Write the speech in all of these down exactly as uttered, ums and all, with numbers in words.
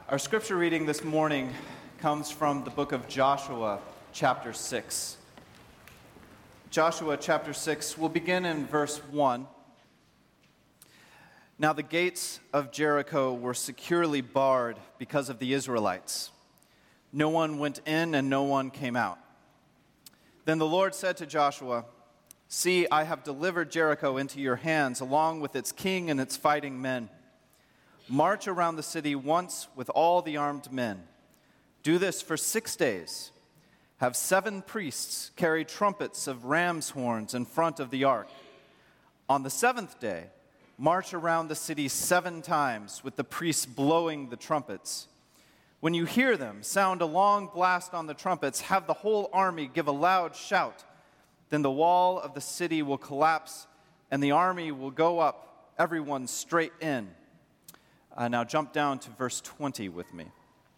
Our scripture reading this morning comes from the book of Joshua, chapter six. Joshua chapter six, we'll begin in verse one. Now the gates of Jericho were securely barred because of the Israelites. No one went in and no one came out. Then the Lord said to Joshua, "See, I have delivered Jericho into your hands, along with its king and its fighting men. March around the city once with all the armed men. Do this for six days. Have seven priests carry trumpets of ram's horns in front of the ark. On the seventh day, march around the city seven times with the priests blowing the trumpets. When you hear them sound a long blast on the trumpets, have the whole army give a loud shout. Then the wall of the city will collapse and the army will go up, everyone straight in." Uh, now jump down to verse twenty with me.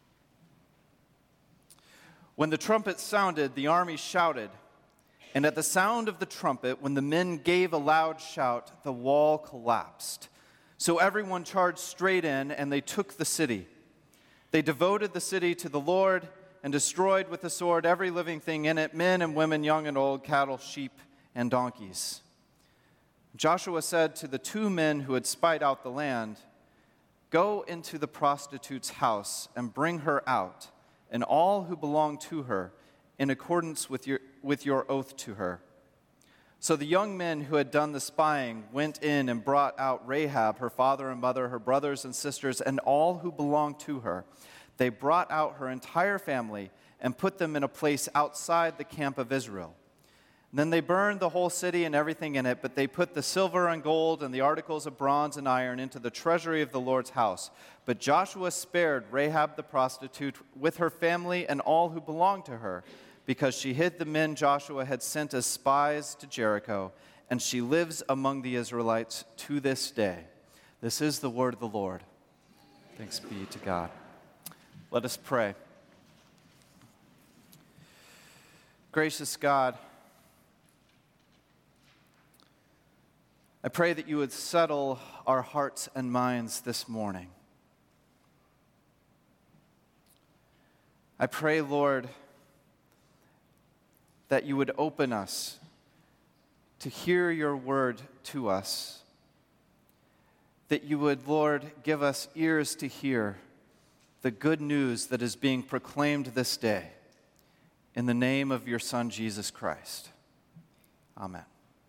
When the trumpet sounded, the army shouted, and at the sound of the trumpet, when the men gave a loud shout, the wall collapsed. So everyone charged straight in, and they took the city. They devoted the city to the Lord and destroyed with the sword every living thing in it, men and women, young and old, cattle, sheep, and donkeys. Joshua said to the two men who had spied out the land, "Go into the prostitute's house and bring her out, and all who belong to her, in accordance with your, with your oath to her." So the young men who had done the spying went in and brought out Rahab, her father and mother, her brothers and sisters, and all who belonged to her. They brought out her entire family and put them in a place outside the camp of Israel. Then they burned the whole city and everything in it, but they put the silver and gold and the articles of bronze and iron into the treasury of the Lord's house. But Joshua spared Rahab the prostitute with her family and all who belonged to her, because she hid the men Joshua had sent as spies to Jericho, and she lives among the Israelites to this day. This is the word of the Lord. Thanks be to God. Let us pray. Gracious God, I pray that you would settle our hearts and minds this morning. I pray, Lord, that you would open us to hear your word to us, that you would, Lord, give us ears to hear the good news that is being proclaimed this day. In the name of your Son, Jesus Christ. Amen.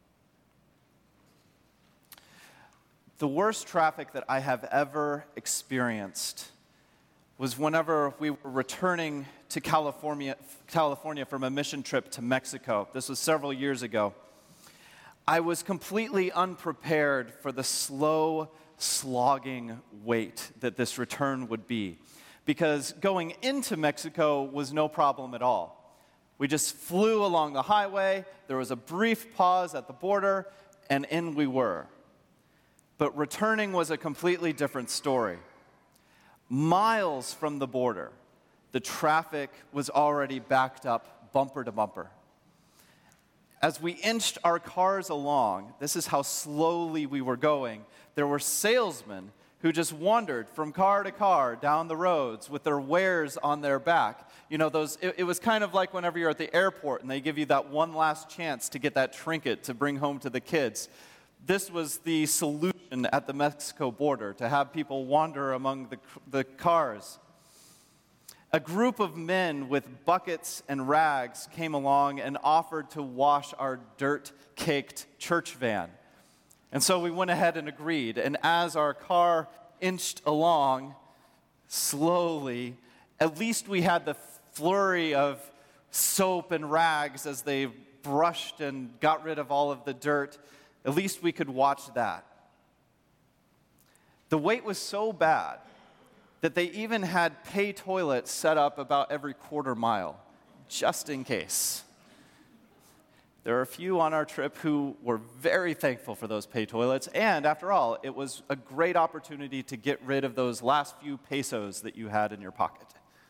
The worst traffic that I have ever experienced was whenever we were returning to California, California from a mission trip to Mexico. This was several years ago. I was completely unprepared for the slow, slogging wait that this return would be, because going into Mexico was no problem at all. We just flew along the highway, there was a brief pause at the border, and in we were. But returning was a completely different story. Miles from the border, the traffic was already backed up bumper to bumper. As we inched our cars along, this is how slowly we were going, there were salesmen who just wandered from car to car down the roads with their wares on their back. You know, those. It, it was kind of like whenever you're at the airport and they give you that one last chance to get that trinket to bring home to the kids. This was the solution at the Mexico border, to have people wander among the, the cars. A group of men with buckets and rags came along and offered to wash our dirt-caked church van. And so we went ahead and agreed. And as our car inched along slowly, at least we had the flurry of soap and rags as they brushed and got rid of all of the dirt. At least we could watch that. The wait was so bad that they even had pay toilets set up about every quarter mile, just in case. There are a few on our trip who were very thankful for those pay toilets, and after all, it was a great opportunity to get rid of those last few pesos that you had in your pocket.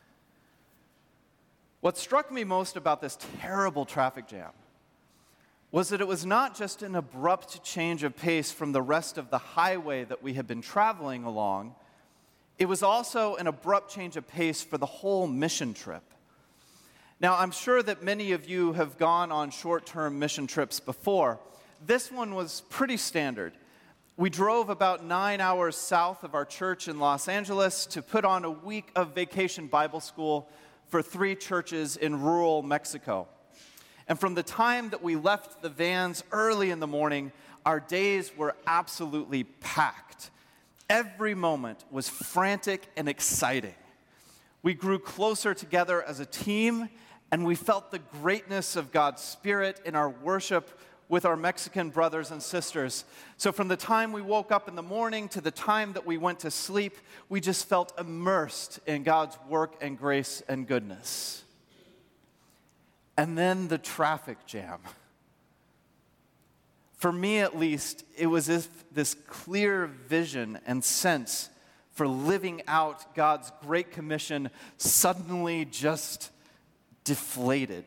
What struck me most about this terrible traffic jam was that it was not just an abrupt change of pace from the rest of the highway that we had been traveling along. It was also an abrupt change of pace for the whole mission trip. Now, I'm sure that many of you have gone on short-term mission trips before. This one was pretty standard. We drove about nine hours south of our church in Los Angeles to put on a week of vacation Bible school for three churches in rural Mexico. And from the time that we left the vans early in the morning, our days were absolutely packed. Every moment was frantic and exciting. We grew closer together as a team, and we felt the greatness of God's Spirit in our worship with our Mexican brothers and sisters. So from the time we woke up in the morning to the time that we went to sleep, we just felt immersed in God's work and grace and goodness. And then the traffic jam. For me, at least, it was as if this clear vision and sense for living out God's Great Commission suddenly just deflated.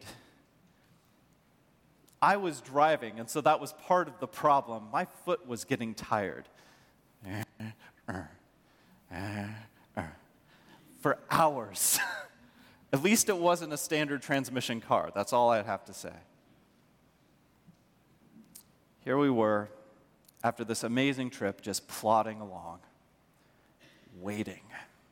I was driving, and so that was part of the problem. My foot was getting tired. For hours. At least it wasn't a standard transmission car. That's all I'd have to say. Here we were, after this amazing trip, just plodding along, waiting.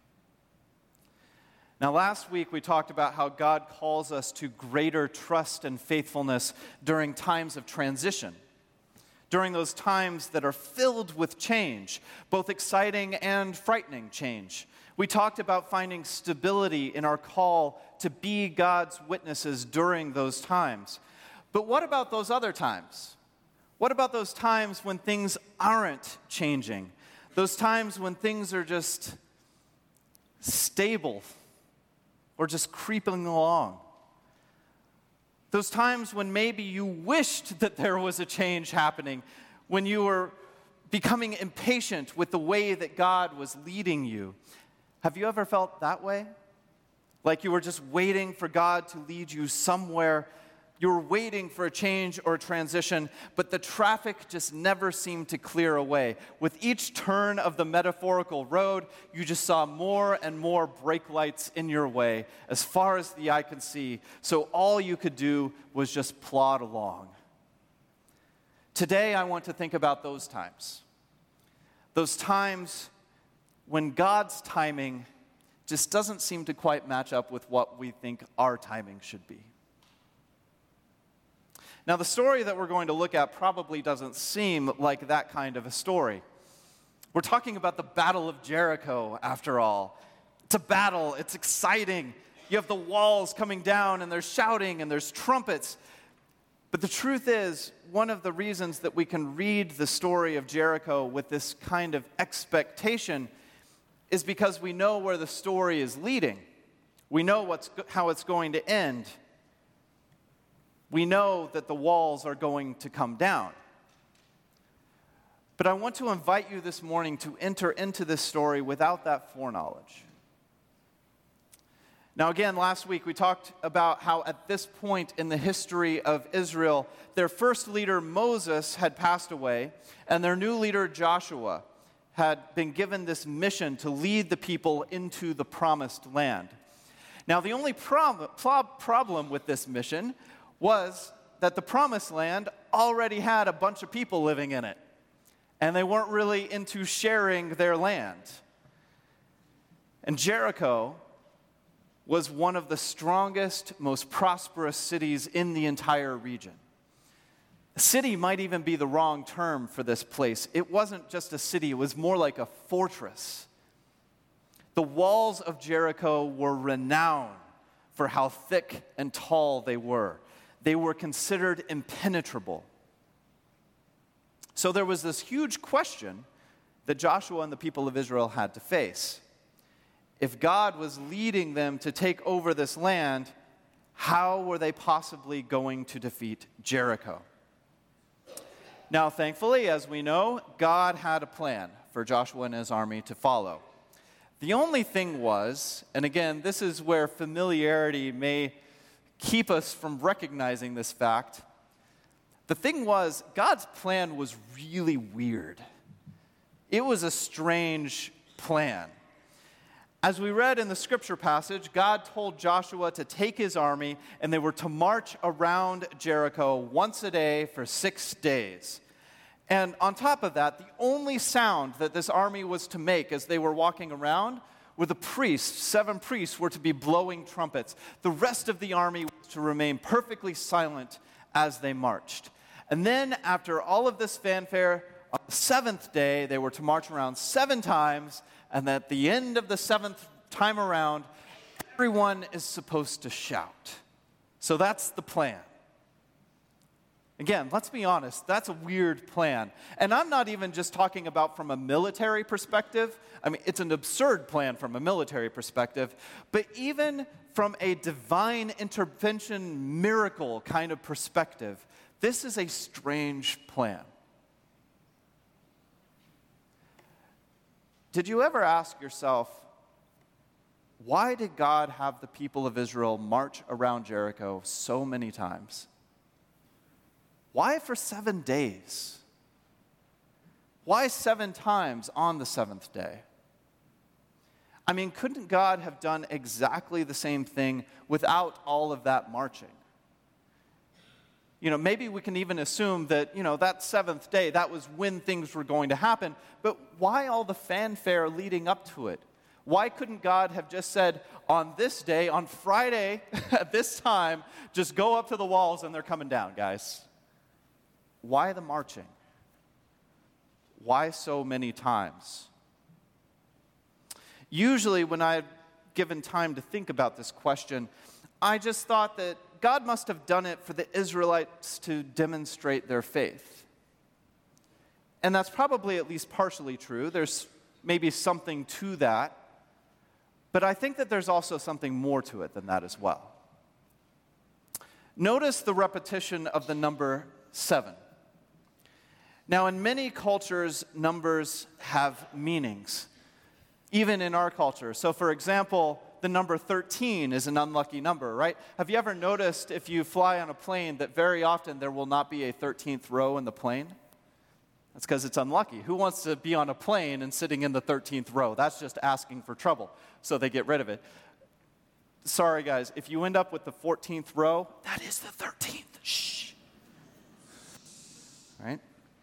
Now, last week we talked about how God calls us to greater trust and faithfulness during times of transition, during those times that are filled with change, both exciting and frightening change. We talked about finding stability in our call to be God's witnesses during those times. But what about those other times? What about those times when things aren't changing? Those times when things are just stable or just creeping along? Those times when maybe you wished that there was a change happening, when you were becoming impatient with the way that God was leading you. Have you ever felt that way? Like you were just waiting for God to lead you somewhere. You were waiting for a change or a transition, but the traffic just never seemed to clear away. With each turn of the metaphorical road, you just saw more and more brake lights in your way as far as the eye could see, so all you could do was just plod along. Today, I want to think about those times. Those times when God's timing just doesn't seem to quite match up with what we think our timing should be. Now, the story that we're going to look at probably doesn't seem like that kind of a story. We're talking about the Battle of Jericho, after all. It's a battle. It's exciting. You have the walls coming down, and there's shouting, and there's trumpets. But the truth is, one of the reasons that we can read the story of Jericho with this kind of expectation is because we know where the story is leading. We know what's, how it's going to end. We know that the walls are going to come down. But I want to invite you this morning to enter into this story without that foreknowledge. Now, again, last week we talked about how at this point in the history of Israel, their first leader, Moses, had passed away, and their new leader, Joshua, had been given this mission to lead the people into the promised land. Now, the only prob- problem with this mission was that the promised land already had a bunch of people living in it, and they weren't really into sharing their land. And Jericho was one of the strongest, most prosperous cities in the entire region. City might even be the wrong term for this place. It wasn't just a city, it was more like a fortress. The walls of Jericho were renowned for how thick and tall they were. They were considered impenetrable. So there was this huge question that Joshua and the people of Israel had to face. If God was leading them to take over this land, how were they possibly going to defeat Jericho? Now, thankfully, as we know, God had a plan for Joshua and his army to follow. The only thing was, and again, this is where familiarity may keep us from recognizing this fact, the thing was, God's plan was really weird. It was a strange plan. As we read in the scripture passage, God told Joshua to take his army, and they were to march around Jericho once a day for six days. And on top of that, the only sound that this army was to make as they were walking around were the priests. Seven priests were to be blowing trumpets. The rest of the army was to remain perfectly silent as they marched. And then, after all of this fanfare, on the seventh day, they were to march around seven times, and at the end of the seventh time around, everyone is supposed to shout. So that's the plan. Again, let's be honest, that's a weird plan. And I'm not even just talking about from a military perspective. I mean, it's an absurd plan from a military perspective. But even from a divine intervention miracle kind of perspective, this is a strange plan. Did you ever ask yourself, why did God have the people of Israel march around Jericho so many times? Why for seven days? Why seven times on the seventh day? I mean, couldn't God have done exactly the same thing without all of that marching? You know, maybe we can even assume that, you know, that seventh day, that was when things were going to happen, but why all the fanfare leading up to it? Why couldn't God have just said, on this day, on Friday, at this time, just go up to the walls and they're coming down, guys? Why the marching? Why so many times? Usually when I've given time to think about this question, I just thought that God must have done it for the Israelites to demonstrate their faith. And that's probably at least partially true. There's maybe something to that. But I think that there's also something more to it than that as well. Notice the repetition of the number seven. Now, in many cultures, numbers have meanings, even in our culture. So, for example, the number thirteen is an unlucky number, right? Have you ever noticed if you fly on a plane that very often there will not be a thirteenth row in the plane? That's because it's unlucky. Who wants to be on a plane and sitting in the thirteenth row? That's just asking for trouble, so they get rid of it. Sorry, guys, if you end up with the fourteenth row, that is the thirteenth. Shh. Right?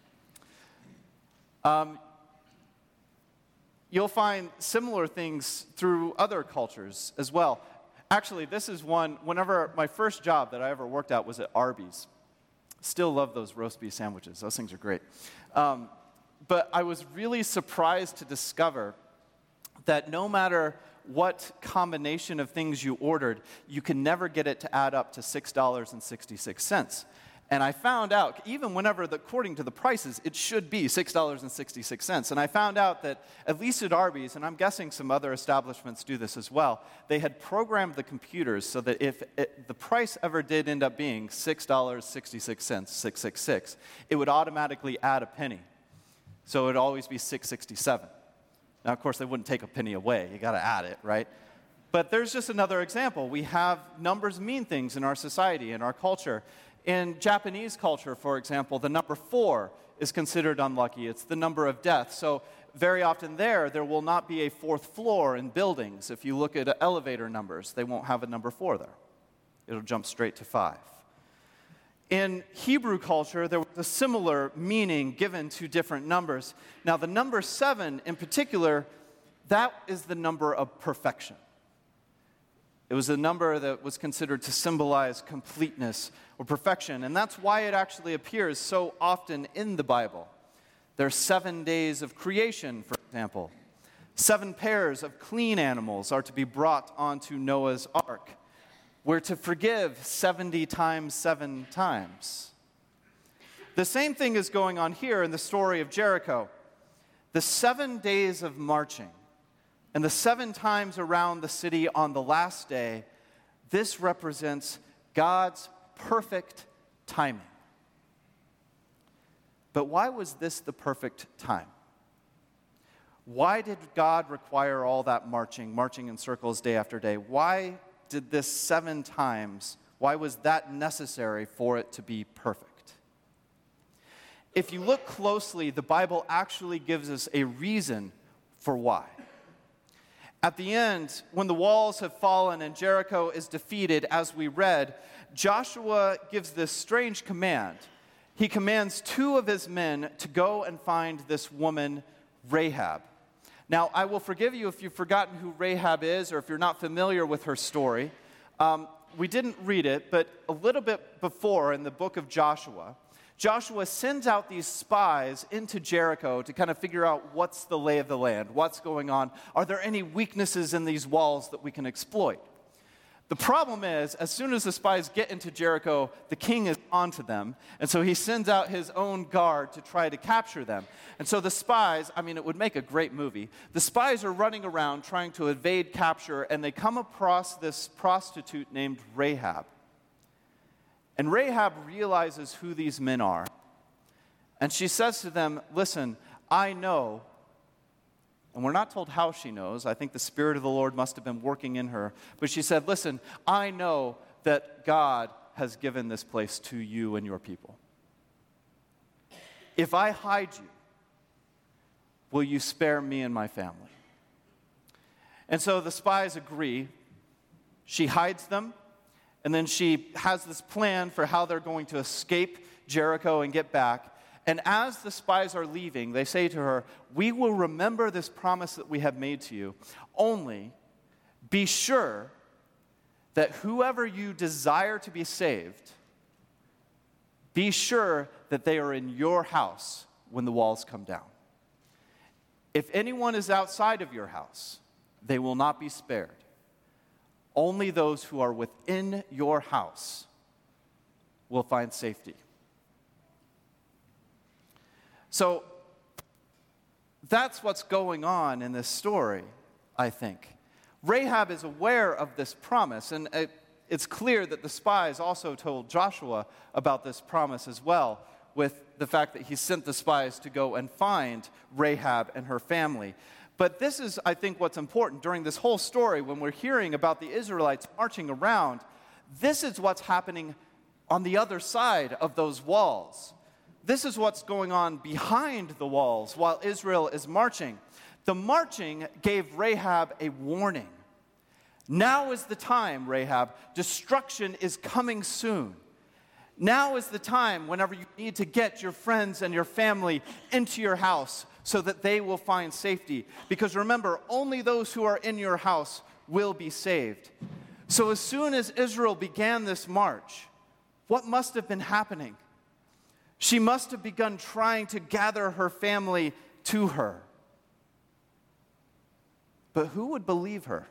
Um, you'll find similar things through other cultures as well. Actually, this is one, whenever my first job that I ever worked at was at Arby's. Still love those roast beef sandwiches. Those things are great. Um, but I was really surprised to discover that no matter what combination of things you ordered, you can never get it to add up to six dollars and sixty-six cents. And I found out, even whenever, the, according to the prices, it should be six dollars and sixty-six cents. And I found out that, at least at Arby's, and I'm guessing some other establishments do this as well, they had programmed the computers so that if it, the price ever did end up being six dollars and sixty-six cents, six six six, it would automatically add a penny. So it would always be six sixty-seven. Now, of course, they wouldn't take a penny away. You got to add it, right? But there's just another example. We have numbers mean things in our society, in our culture. In Japanese culture, for example, the number four is considered unlucky. It's the number of death. So very often there, there will not be a fourth floor in buildings. If you look at elevator numbers, they won't have a number four there. It'll jump straight to five. In Hebrew culture, there was a similar meaning given to different numbers. Now, the number seven in particular, that is the number of perfection. It was a number that was considered to symbolize completeness or perfection, and that's why it actually appears so often in the Bible. There are seven days of creation, for example. Seven pairs of clean animals are to be brought onto Noah's ark. We're to forgive seventy times seven times. The same thing is going on here in the story of Jericho. The seven days of marching and the seven times around the city on the last day, this represents God's perfect timing. But why was this the perfect time? Why did God require all that marching, marching in circles day after day? Why did this seven times, why was that necessary for it to be perfect? If you look closely, the Bible actually gives us a reason for why. At the end, when the walls have fallen and Jericho is defeated, as we read, Joshua gives this strange command. He commands two of his men to go and find this woman, Rahab. Now, I will forgive you if you've forgotten who Rahab is or if you're not familiar with her story. Um, we didn't read it, but a little bit before in the book of Joshua, Joshua sends out these spies into Jericho to kind of figure out what's the lay of the land, what's going on. Are there any weaknesses in these walls that we can exploit? The problem is, as soon as the spies get into Jericho, the king is onto them, and so he sends out his own guard to try to capture them. And so the spies, I mean, it would make a great movie. The spies are running around trying to evade capture, and they come across this prostitute named Rahab. And Rahab realizes who these men are, and she says to them, listen, I know. And we're not told how she knows. I think the Spirit of the Lord must have been working in her. But she said, listen, I know that God has given this place to you and your people. If I hide you, will you spare me and my family? And so the spies agree. She hides them, and then she has this plan for how they're going to escape Jericho and get back. And as the spies are leaving, they say to her, we will remember this promise that we have made to you. Only be sure that whoever you desire to be saved, be sure that they are in your house when the walls come down. If anyone is outside of your house, they will not be spared. Only those who are within your house will find safety. So that's what's going on in this story, I think. Rahab is aware of this promise, and it, it's clear that the spies also told Joshua about this promise as well, with the fact that he sent the spies to go and find Rahab and her family. But this is, I think, what's important during this whole story when we're hearing about the Israelites marching around. This is what's happening on the other side of those walls. This is what's going on behind the walls while Israel is marching. The marching gave Rahab a warning. Now is the time, Rahab. Destruction is coming soon. Now is the time whenever you need to get your friends and your family into your house so that they will find safety. Because remember, only those who are in your house will be saved. So as soon as Israel began this march, what must have been happening? She must have begun trying to gather her family to her. But who would believe her?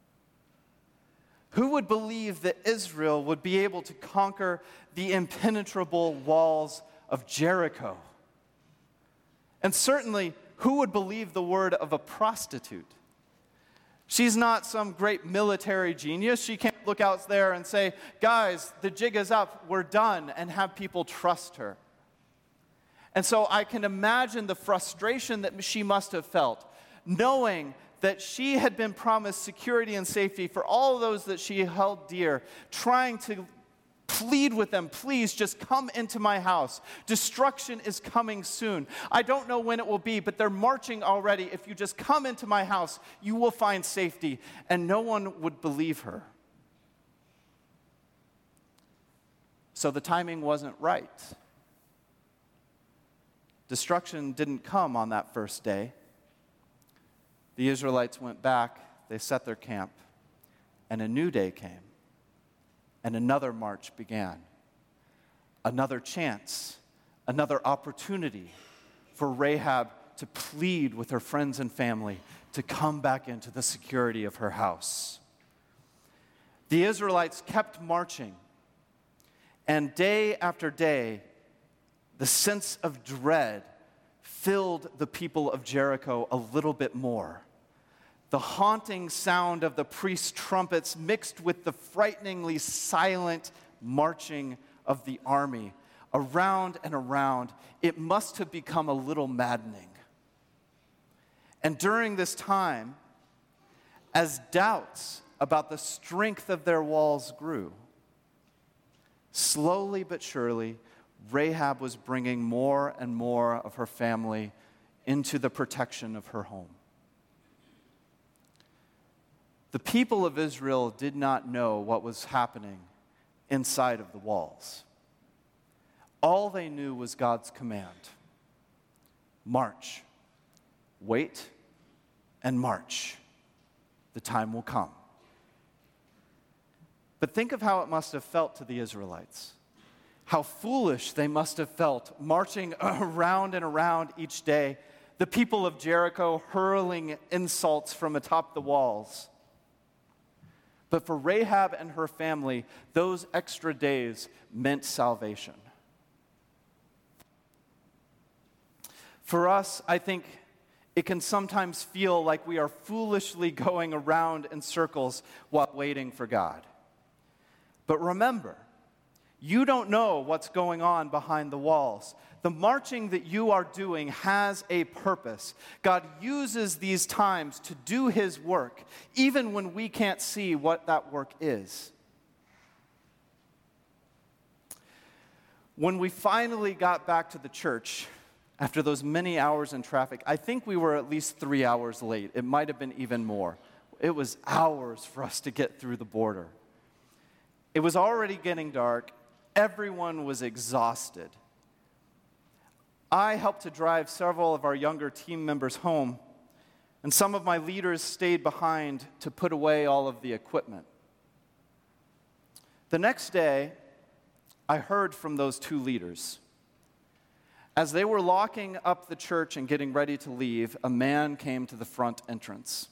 Who would believe that Israel would be able to conquer the impenetrable walls of Jericho? And certainly, who would believe the word of a prostitute? She's not some great military genius. She can't look out there and say, guys, the jig is up, we're done, and have people trust her. And so I can imagine the frustration that she must have felt, knowing that she had been promised security and safety for all those that she held dear, trying to plead with them, please just come into my house. Destruction is coming soon. I don't know when it will be, but they're marching already. If you just come into my house, you will find safety. And no one would believe her. So the timing wasn't right. Destruction didn't come on that first day. The Israelites went back, they set their camp, and a new day came, and another march began. Another chance, another opportunity for Rahab to plead with her friends and family to come back into the security of her house. The Israelites kept marching, and day after day, the sense of dread filled the people of Jericho a little bit more. The haunting sound of the priest's trumpets mixed with the frighteningly silent marching of the army around and around, it must have become a little maddening. And during this time, as doubts about the strength of their walls grew, slowly but surely, Rahab was bringing more and more of her family into the protection of her home. The people of Israel did not know what was happening inside of the walls. All they knew was God's command. March. Wait and march. The time will come. But think of how it must have felt to the Israelites. How foolish they must have felt marching around and around each day. The people of Jericho hurling insults from atop the walls. But for Rahab and her family, those extra days meant salvation. For us, I think it can sometimes feel like we are foolishly going around in circles while waiting for God. But remember, you don't know what's going on behind the walls. The marching that you are doing has a purpose. God uses these times to do His work, even when we can't see what that work is. When we finally got back to the church, after those many hours in traffic, I think we were at least three hours late. It might have been even more. It was hours for us to get through the border. It was already getting dark. Everyone was exhausted. I helped to drive several of our younger team members home, and some of my leaders stayed behind to put away all of the equipment. The next day, I heard from those two leaders. As they were locking up the church and getting ready to leave, a man came to the front entrance.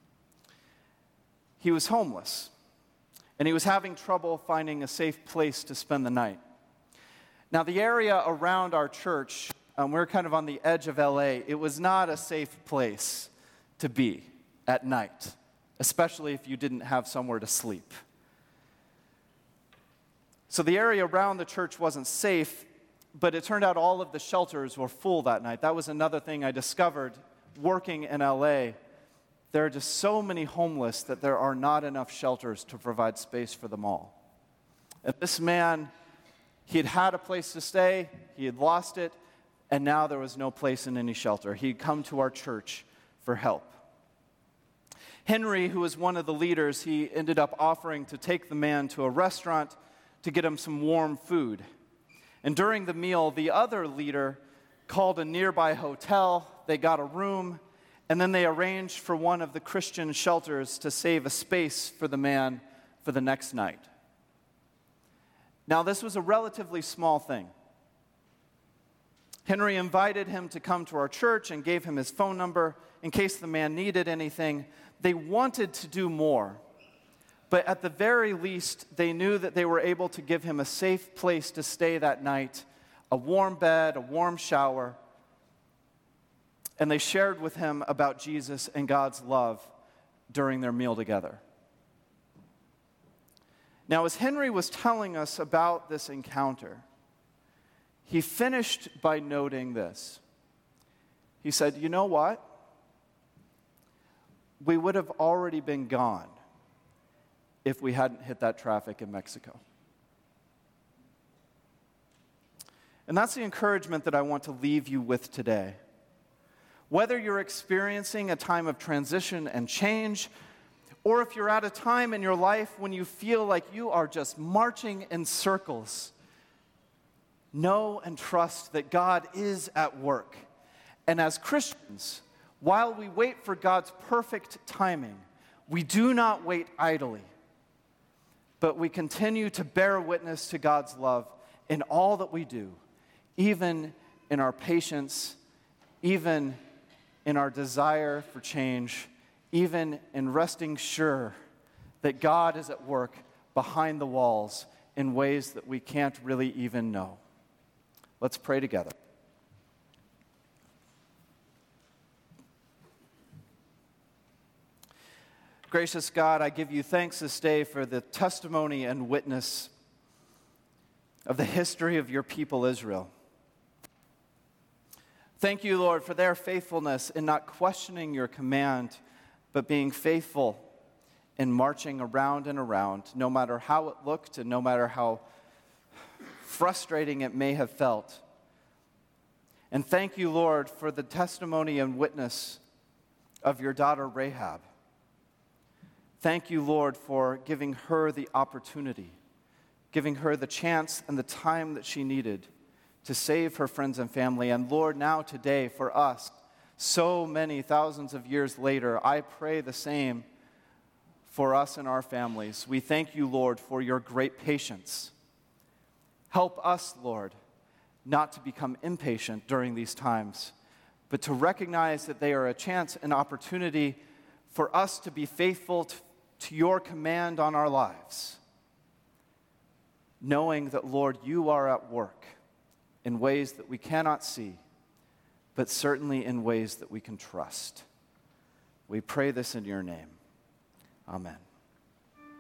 He was homeless, and he was having trouble finding a safe place to spend the night. Now, the area around our church, um, we're kind of on the edge of L A, it was not a safe place to be at night, especially if you didn't have somewhere to sleep. So the area around the church wasn't safe, but it turned out all of the shelters were full that night. That was another thing I discovered working in L A. There are just so many homeless that there are not enough shelters to provide space for them all. And this man, he had had a place to stay, he had lost it, and now there was no place in any shelter. He had come to our church for help. Henry, who was one of the leaders, he ended up offering to take the man to a restaurant to get him some warm food. And during the meal, the other leader called a nearby hotel. They got a room, and then they arranged for one of the Christian shelters to save a space for the man for the next night. Now, this was a relatively small thing. Henry invited him to come to our church and gave him his phone number in case the man needed anything. They wanted to do more. But at the very least, they knew that they were able to give him a safe place to stay that night, a warm bed, a warm shower. And they shared with him about Jesus and God's love during their meal together. Now, as Henry was telling us about this encounter, he finished by noting this. He said, "You know what? We would have already been gone if we hadn't hit that traffic in Mexico." And that's the encouragement that I want to leave you with today. Whether you're experiencing a time of transition and change, or if you're at a time in your life when you feel like you are just marching in circles, know and trust that God is at work. And as Christians, while we wait for God's perfect timing, we do not wait idly, but we continue to bear witness to God's love in all that we do, even in our patience, even in our desire for change, even in resting sure that God is at work behind the walls in ways that we can't really even know. Let's pray together. Gracious God, I give you thanks this day for the testimony and witness of the history of your people Israel. Thank you, Lord, for their faithfulness in not questioning your command, but being faithful in marching around and around, no matter how it looked and no matter how frustrating it may have felt. And thank you, Lord, for the testimony and witness of your daughter Rahab. Thank you, Lord, for giving her the opportunity, giving her the chance and the time that she needed to save her friends and family. And Lord, now today for us, so many thousands of years later, I pray the same for us and our families. We thank you, Lord, for your great patience. Help us, Lord, not to become impatient during these times, but to recognize that they are a chance and opportunity for us to be faithful to, to your command on our lives, knowing that, Lord, you are at work in ways that we cannot see, but certainly in ways that we can trust. We pray this in your name. Amen.